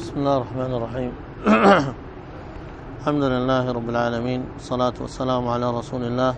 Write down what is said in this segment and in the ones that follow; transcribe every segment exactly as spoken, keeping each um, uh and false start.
بسم الله الرحمن الرحيم. الحمد لله رب العالمين، والصلاة والسلام على رسول الله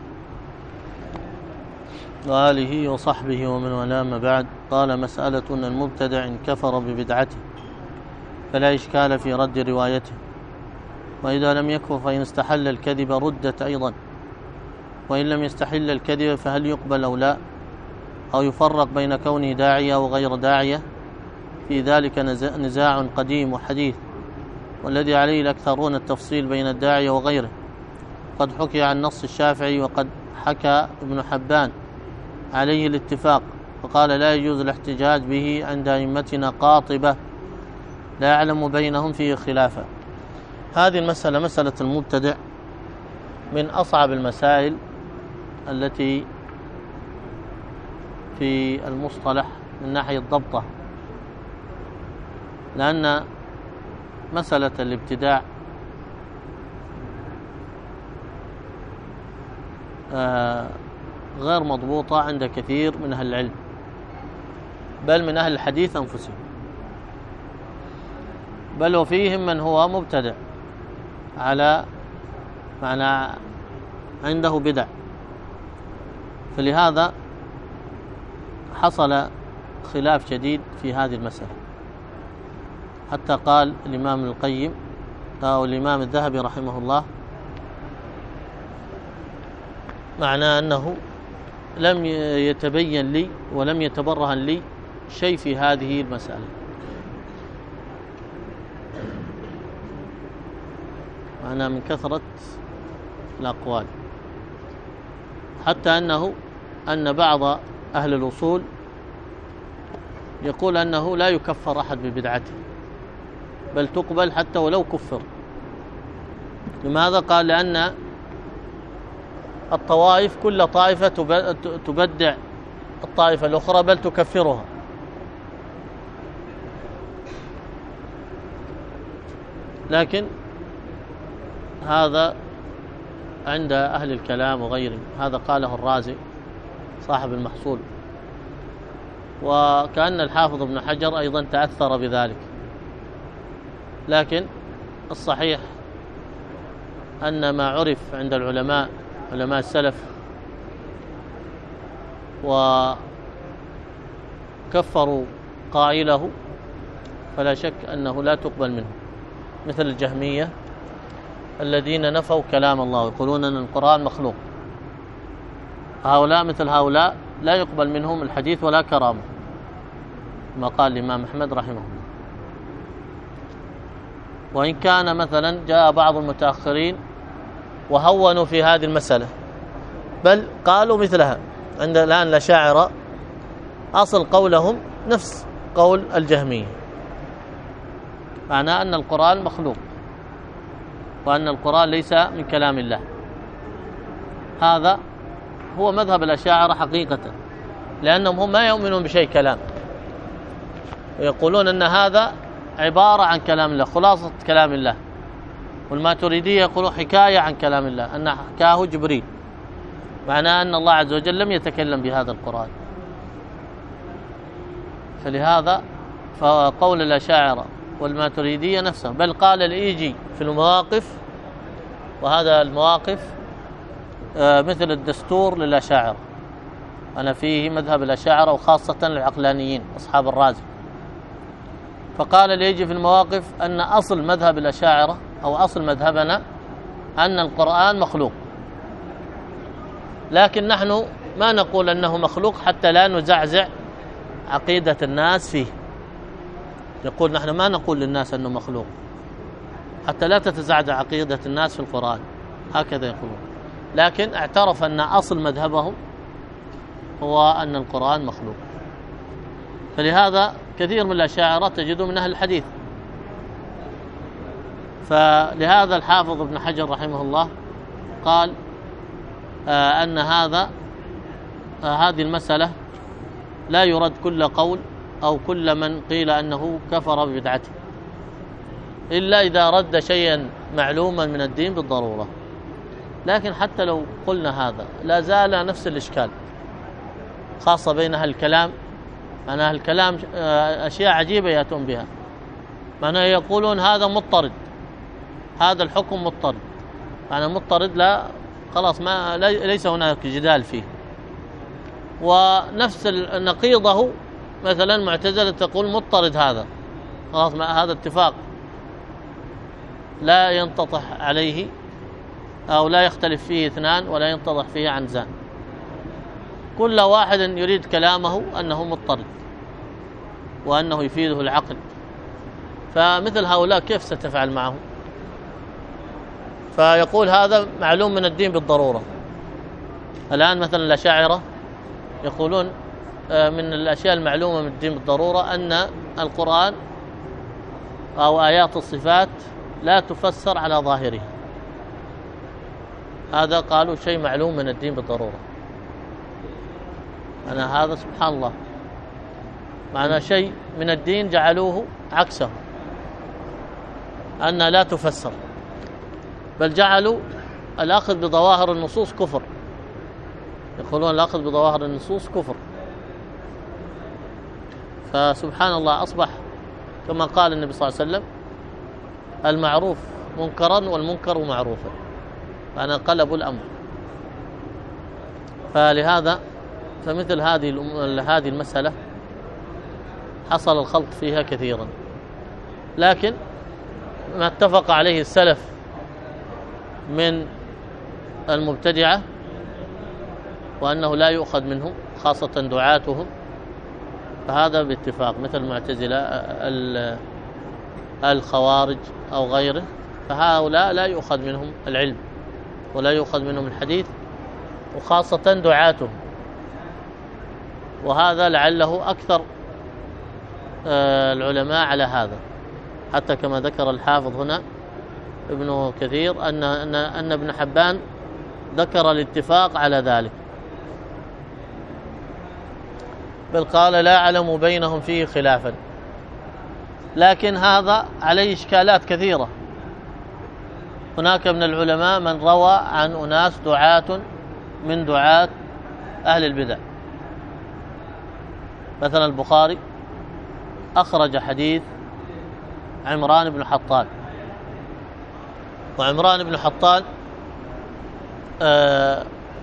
وآله وصحبه ومن والاه، ما بعد. قال: مسألة أن المبتدع إن كفر ببدعته فلا إشكال في رد روايته، وإذا لم يكفر فإن استحل الكذب ردت أيضا، وإن لم يستحل الكذب فهل يقبل أو لا، أو يفرق بين كونه داعية وغير داعية؟ في ذلك نزاع قديم وحديث، والذي عليه الأكثرون التفصيل بين الداعية وغيره. قد حكي عن نص الشافعي، وقد حكى ابن حبان عليه الاتفاق، فقال: لا يجوز الاحتجاج به عند أئمتنا قاطبة لا يعلم بينهم فيه خلافا. هذه المسألة، مسألة المبتدع، من أصعب المسائل التي في المصطلح من ناحية ضبطه، لأن مسألة الابتداع غير مضبوطة عند كثير من أهل العلم، بل من أهل الحديث أنفسهم، بل وفيهم من هو مبتدع على معنى عنده بدع. فلهذا حصل خلاف شديد في هذه المسألة، حتى قال الإمام القيم أو الإمام الذهبي رحمه الله: معناه أنه لم يتبين لي ولم يتبرهن لي شيء في هذه المسألة، معناه من كثرة الأقوال، حتى أنه أن بعض أهل الأصول يقول أنه لا يكفر أحد ببدعته، بل تقبل حتى ولو كفر. لماذا؟ قال: لأن الطوائف كل طائفة تبدع الطائفة الأخرى، بل تكفرها. لكن هذا عند أهل الكلام وغيرهم، هذا قاله الرازي صاحب المحصول، وكأن الحافظ ابن حجر أيضا تأثر بذلك. لكن الصحيح أن ما عرف عند العلماء علماء السلف وكفروا قائله فلا شك أنه لا تقبل منه، مثل الجهمية الذين نفوا كلام الله ويقولون أن القرآن مخلوق. هؤلاء مثل هؤلاء لا يقبل منهم الحديث ولا كرامة، ما قال الإمام أحمد رحمه الله. وإن كان مثلا جاء بعض المتأخرين وهونوا في هذه المسألة، بل قالوا مثلها. عند الآن الأشاعرة أصل قولهم نفس قول الجهمية، معناه أن القرآن مخلوق وأن القرآن ليس من كلام الله. هذا هو مذهب الأشاعرة حقيقة، لأنهم هم ما يؤمنون بشيء كلام، ويقولون أن هذا عبارة عن كلام الله، خلاصة كلام الله. والماتريدية يقولون حكاية عن كلام الله، أن حكاه جبريل، معناه أن الله عز وجل لم يتكلم بهذا القرآن. فلهذا فقول الأشاعرة والماتريدية نفسه. بل قال الإيجي في المواقف، وهذا المواقف مثل الدستور للأشاعرة، أنا فيه مذهب الأشاعرة وخاصة العقلانيين أصحاب الرازي. فقال الإيجي في المواقف أن أصل مذهب الأشاعرة أو أصل مذهبنا أن القرآن مخلوق، لكن نحن ما نقول أنه مخلوق حتى لا نزعزع عقيدة الناس فيه. يقول نحن ما نقول للناس أنه مخلوق حتى لا تتزعزع عقيدة الناس في القرآن، هكذا يقولون. لكن اعترف أن أصل مذهبهم هو أن القرآن مخلوق. فلهذا كثير من الأشاعرة تجدوا من أهل الحديث. فلهذا الحافظ ابن حجر رحمه الله قال آه أن هذا آه هذه المسألة لا يرد كل قول أو كل من قيل أنه كفر ببدعته، إلا إذا رد شيئا معلوما من الدين بالضرورة. لكن حتى لو قلنا هذا لا زال نفس الإشكال، خاصة بين أهل الكلام. أنا أهل الكلام أشياء عجيبة يأتون بها، معناه يقولون هذا مضطرد، هذا الحكم مضطرد، معناه مضطرد لا خلاص ما ليس هناك جدال فيه. ونفس نقيضه مثلا معتزلة تقول مضطرد هذا خلاص ما هذا اتفاق لا ينتطح عليه أو لا يختلف فيه اثنان ولا ينتضح فيه عنزان، كل واحد يريد كلامه أنه مضطرد وأنه يفيده العقل. فمثل هؤلاء كيف ستفعل معهم؟ فيقول هذا معلوم من الدين بالضرورة. الآن مثلا الأشاعرة يقولون من الأشياء المعلومة من الدين بالضرورة أن القرآن أو آيات الصفات لا تفسر على ظاهرها، هذا قالوا شيء معلوم من الدين بالضرورة. أنا هذا سبحان الله معنى شيء من الدين جعلوه عكسه، أن لا تفسر، بل جعلوا الأخذ بظواهر النصوص كفر، يقولون الأخذ بظواهر النصوص كفر. فسبحان الله أصبح كما قال النبي صلى الله عليه وسلم المعروف منكرا والمنكر معروفا، فأنا قلبوا الأمر. فلهذا فمثل هذه هذه المسألة حصل الخلط فيها كثيرا، لكن ما اتفق عليه السلف من المبتدعة وأنه لا يؤخذ منهم خاصة دعاتهم، فهذا باتفاق مثل المعتزلة الخوارج أو غيره، فهؤلاء لا يؤخذ منهم العلم ولا يؤخذ منهم الحديث وخاصة دعاتهم. وهذا لعله أكثر العلماء على هذا، حتى كما ذكر الحافظ هنا ابن كثير أن أن أن ابن حبان ذكر الاتفاق على ذلك، بل قال لا أعلم بينهم فيه خلافا. لكن هذا عليه إشكالات كثيرة. هناك من العلماء من روى عن أناس دعاة من دعاة أهل البدع، مثلا البخاري أخرج حديث عمران بن حطان، وعمران بن حطان آه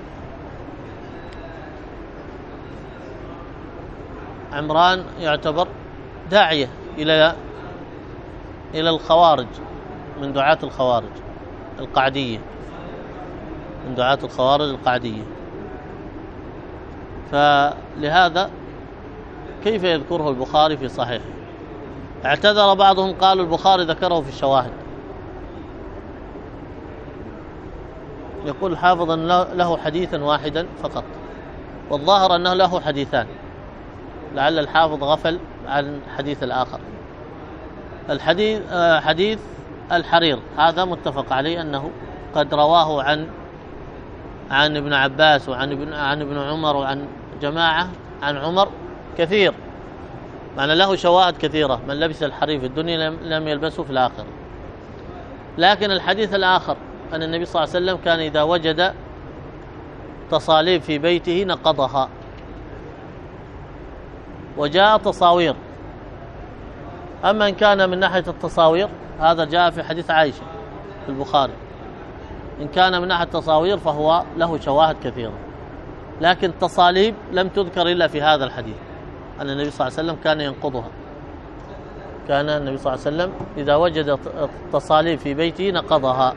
عمران يعتبر داعية إلى إلى الخوارج، من دعاة الخوارج القعدية، من دعاة الخوارج القعدية. فلهذا كيف يذكره البخاري في صحيحه؟ اعتذر بعضهم قالوا البخاري ذكره في الشواهد. يقول الحافظ أن له حديثا واحدا فقط، والظاهر أنه له حديثان، لعل الحافظ غفل عن الحديث الآخر. الحديث حديث الحرير هذا متفق عليه أنه قد رواه عن عن ابن عباس وعن ابن عن ابن عمر وعن جماعة عن عمر كثير، معنى له شواهد كثيرة، من لبس الحرير في الدنيا لم يلبسه في الآخرة. لكن الحديث الآخر أن النبي صلى الله عليه وسلم كان إذا وجد تصاليب في بيته نقضها، وجاء تصاوير. أما إن كان من ناحية التصاوير هذا جاء في حديث عائشة في البخاري، إن كان من ناحية التصاوير فهو له شواهد كثيرة، لكن التصاليب لم تذكر إلا في هذا الحديث أن النبي صلى الله عليه وسلم كان ينقضها. كان النبي صلى الله عليه وسلم إذا وجد تصاليب في بيته نقضها.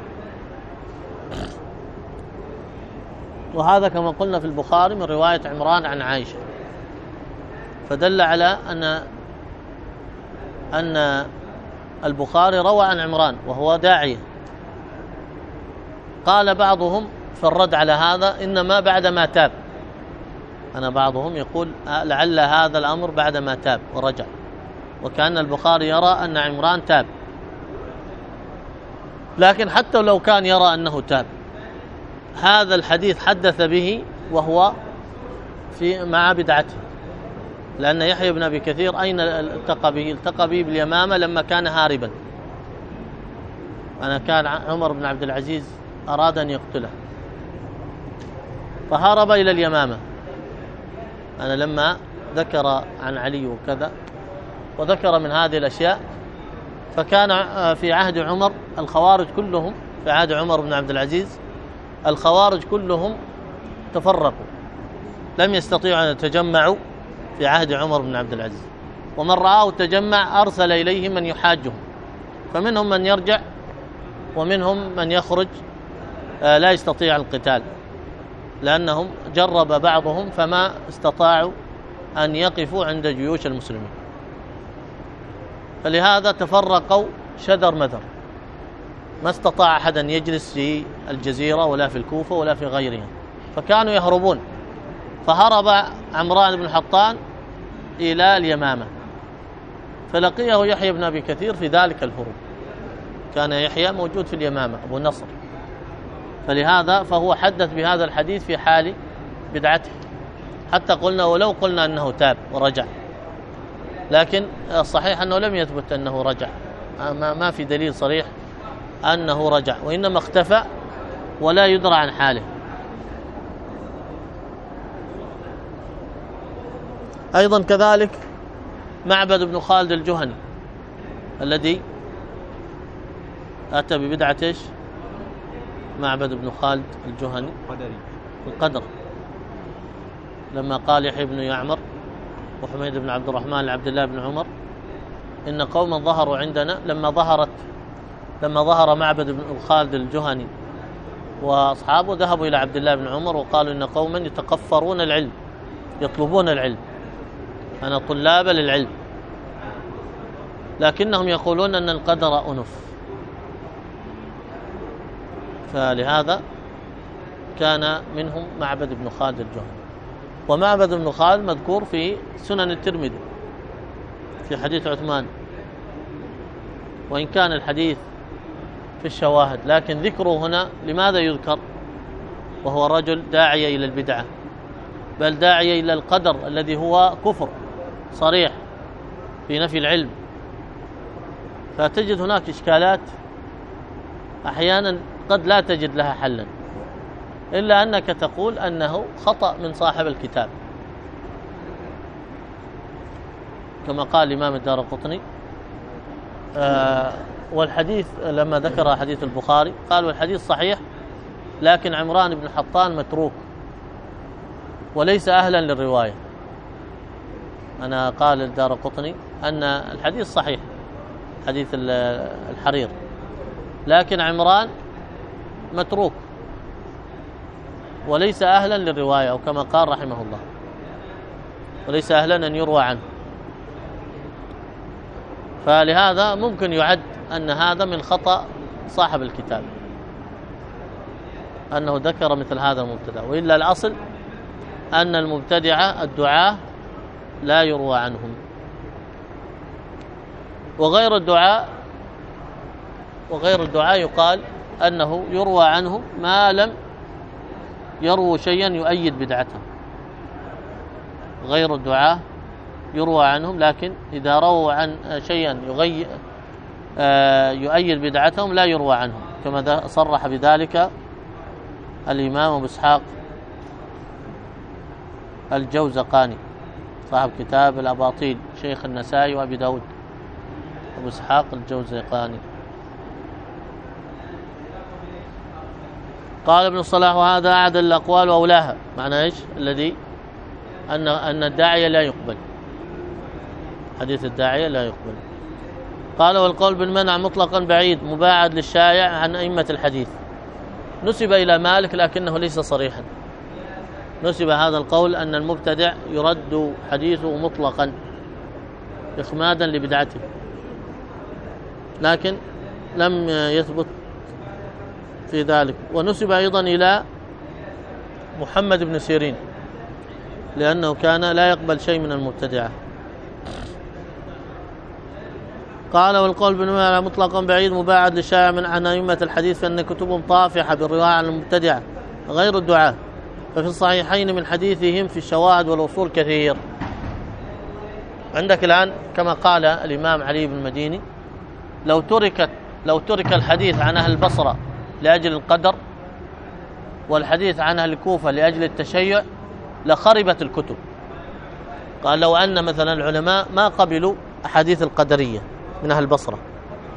وهذا كما قلنا في البخاري من رواية عمران عن عائشة، فدل على أن أن البخاري روى عن عمران وهو داعية. قال بعضهم في الرد على هذا إنما بعدما تاب، أنا بعضهم يقول لعل هذا الأمر بعدما تاب ورجع، وكأن البخاري يرى أن عمران تاب. لكن حتى لو كان يرى أنه تاب، هذا الحديث حدث به وهو في مع بدعته، لأن يحيى بن أبي كثير أين التقى به؟ التقى به باليمامة لما كان هاربا. أنا كان عمر بن عبد العزيز أراد أن يقتله فهرب إلى اليمامة. أنا لما ذكر عن علي وكذا وذكر من هذه الأشياء فكان في عهد عمر الخوارج كلهم، في عهد عمر بن عبد العزيز الخوارج كلهم تفرقوا، لم يستطيعوا أن يتجمعوا في عهد عمر بن عبد العزيز، ومن رآه تجمع أرسل إليه من يحاجهم، فمنهم من يرجع ومنهم من يخرج لا يستطيع القتال، لأنهم جرب بعضهم فما استطاعوا أن يقفوا عند جيوش المسلمين، فلهذا تفرقوا شذر مذر، ما استطاع أحد أن يجلس في الجزيرة ولا في الكوفة ولا في غيرها، فكانوا يهربون. فهرب عمران بن حطان إلى اليمامة، فلقيه يحيى بن أبي كثير في ذلك الهروب، كان يحيى موجود في اليمامة أبو نصر، فلهذا فهو حدث بهذا الحديث في حال بدعته، حتى قلنا ولو قلنا أنه تاب ورجع، لكن الصحيح أنه لم يثبت أنه رجع، ما في دليل صريح أنه رجع، وإنما اختفى ولا يدرى عن حاله. أيضا كذلك معبد بن خالد الجهني الذي أتى ببدعة إيش؟ معبد بن خالد الجهني القدر، لما قال يحيى بن يعمر وحميد بن عبد الرحمن لعبد الله بن عمر إن قوما ظهروا عندنا، لما ظهرت لما ظهر معبد بن خالد الجهني وأصحابه ذهبوا إلى عبد الله بن عمر وقالوا إن قوما يتقفرون العلم، يطلبون العلم، أنا طلاب للعلم، لكنهم يقولون أن القدر أنف، فلهذا كان منهم معبد بن خالد الجهني. ومعبد بن خالد مذكور في سنن الترمذي في حديث عثمان، وإن كان الحديث في الشواهد، لكن ذكره هنا لماذا يذكر وهو رجل داعية إلى البدعة، بل داعية إلى القدر الذي هو كفر صريح في نفي العلم، فتجد هناك إشكالات أحيانا قد لا تجد لها حلا، إلا أنك تقول أنه خطأ من صاحب الكتاب، كما قال الإمام الدارقطني. آه والحديث لما ذكر حديث البخاري قالوا الحديث صحيح، لكن عمران بن حطان متروك وليس أهلا للرواية. أنا قال الدارقطني أن الحديث صحيح، حديث الحرير، لكن عمران متروك وليس أهلا للرواية، أو كما قال رحمه الله وليس أهلا أن يروى عنه، فلهذا ممكن يعد أن هذا من خطأ صاحب الكتاب أنه ذكر مثل هذا المبتدع، وإلا الأصل أن المبتدعة الدعاة لا يروى عنهم، وغير الدعاء وغير الدعاء يقال أنه يروى عنه ما لم يرووا شيئا يؤيد بدعتهم. غير الدعاء يروى عنهم، لكن إذا رووا عن شيئا يغير يؤيد بدعتهم لا يروى عنهم، كما صرح بذلك الإمام أبو إسحاق الجوزقاني صاحب كتاب الأباطيل، شيخ النسائي وأبي داود، أبو إسحاق الجوزقاني. قال ابن الصلاح وهذا أعدل الأقوال وأولاها، معنى إيش؟ الذي أن أن الداعية لا يقبل، حديث الداعية لا يقبل. قال والقول بالمنع مطلقا بعيد مباعد للشائع عن أئمة الحديث، نسب إلى مالك لكنه ليس صريحا، نسب هذا القول أن المبتدع يرد حديثه مطلقا إخمادا لبدعته، لكن لم يثبت في ذلك. ونسب أيضا إلى محمد بن سيرين لأنه كان لا يقبل شيء من المبتدعة. قال والقول بالمنع مطلقا بعيد مباعد للشائع من عن أئمة الحديث فإن كتبهم طافحة بالرواية عن المبتدعة غير الدعاة، ففي الصحيحين من حديثهم في الشواهد والوصول كثير. عندك الآن كما قال الإمام علي بن المديني لو تركت لو ترك الحديث عن أهل البصرة لأجل القدر والحديث عن أهل الكوفة لأجل التشيع لخربت الكتب. قال لو أن مثلا العلماء ما قبلوا أحاديث القدرية من أهل البصرة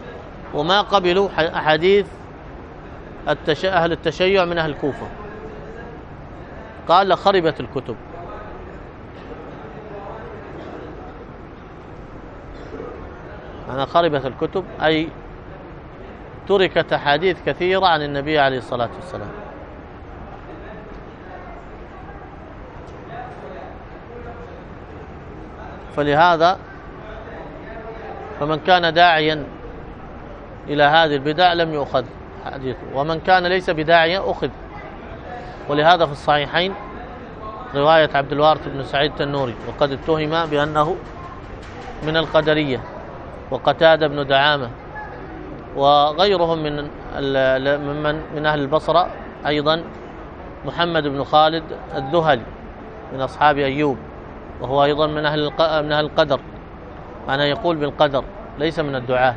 وما قبلوا أحاديث التش... أهل التشيع من أهل الكوفة. قال لخربت الكتب. أنا خربت الكتب أي تركت أحاديث كثيرة عن النبي عليه الصلاة والسلام. فلهذا فمن كان داعيا إلى هذه البدع لم يؤخذ حديثه، ومن كان ليس بداعيا أخذ. ولهذا في الصحيحين رواية عبد الوارث بن سعيد التنوري وقد اتهم بأنه من القدرية، وقتادة بن دعامة وغيرهم من من من أهل البصرة، أيضا محمد بن خالد الذهلي من أصحاب أيوب، وهو أيضا من أهل من أهل القدر، معناه يقول بالقدر، ليس من الدعاة،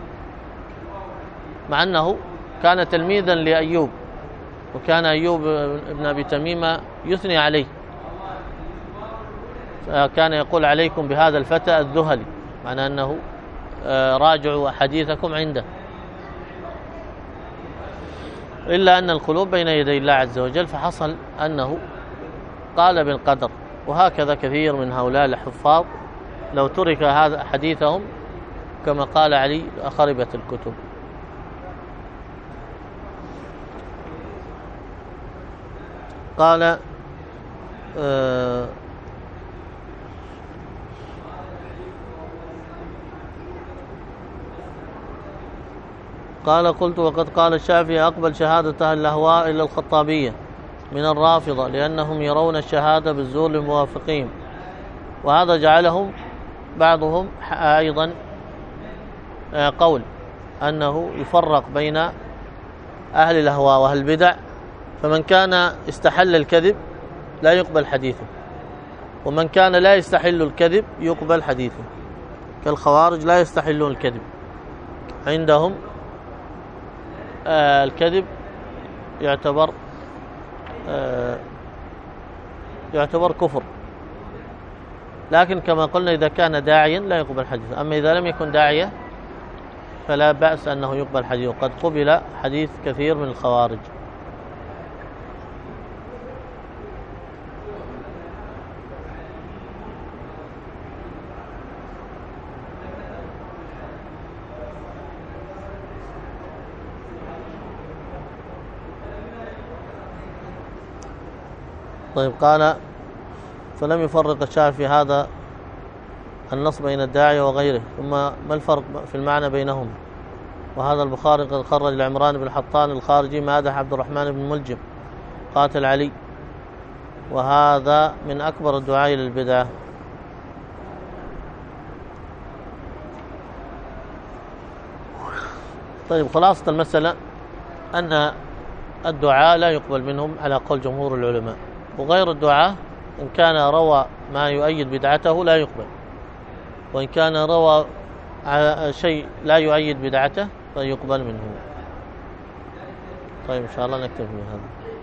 مع أنه كان تلميذا لأيوب، وكان أيوب بن أبي تميمة يثني عليه، كان يقول عليكم بهذا الفتى الذهلي، معناه أنه راجعوا حديثكم عنده. إلا أن القلوب بين يدي الله عز وجل، فحصل أنه قال بالقدر. وهكذا كثير من هؤلاء الحفاظ لو ترك هذا حديثهم كما قال علي أخربت الكتب. قال آه قال قلت وقد قال الشافعي أقبل شهادة أهل الأهواء إلى الخطابية من الرافضة لأنهم يرون الشهادة بالزور للموافقين، وهذا جعلهم بعضهم أيضا قول أنه يفرق بين أهل الأهواء وأهل البدع، فمن كان استحل الكذب لا يقبل حديثه، ومن كان لا يستحل الكذب يقبل حديثه، كالخوارج لا يستحلون الكذب، عندهم آه الكذب يعتبر آه يعتبر كفر، لكن كما قلنا إذا كان داعيا لا يقبل حديثه، أما إذا لم يكن داعيا فلا بأس أنه يقبل حديثه، قد قبل حديث كثير من الخوارج. طيب قال فلم يفرق الشافعي هذا النص بين الداعية وغيره، ثم ما الفرق في المعنى بينهم؟ وهذا البخاري قد خرج لعمران بن حطان الخارجي مادح عبد الرحمن بن ملجم قاتل علي، وهذا من أكبر الدعاء للبدعة. طيب خلاصة المسألة أن الدعاء لا يقبل منهم على قول جمهور العلماء، وغير الدعاء إن كان روى ما يؤيد بدعته لا يقبل، وإن كان روى شيء لا يؤيد بدعته فيقبل منه. طيب إن شاء الله نكتفي بهذا.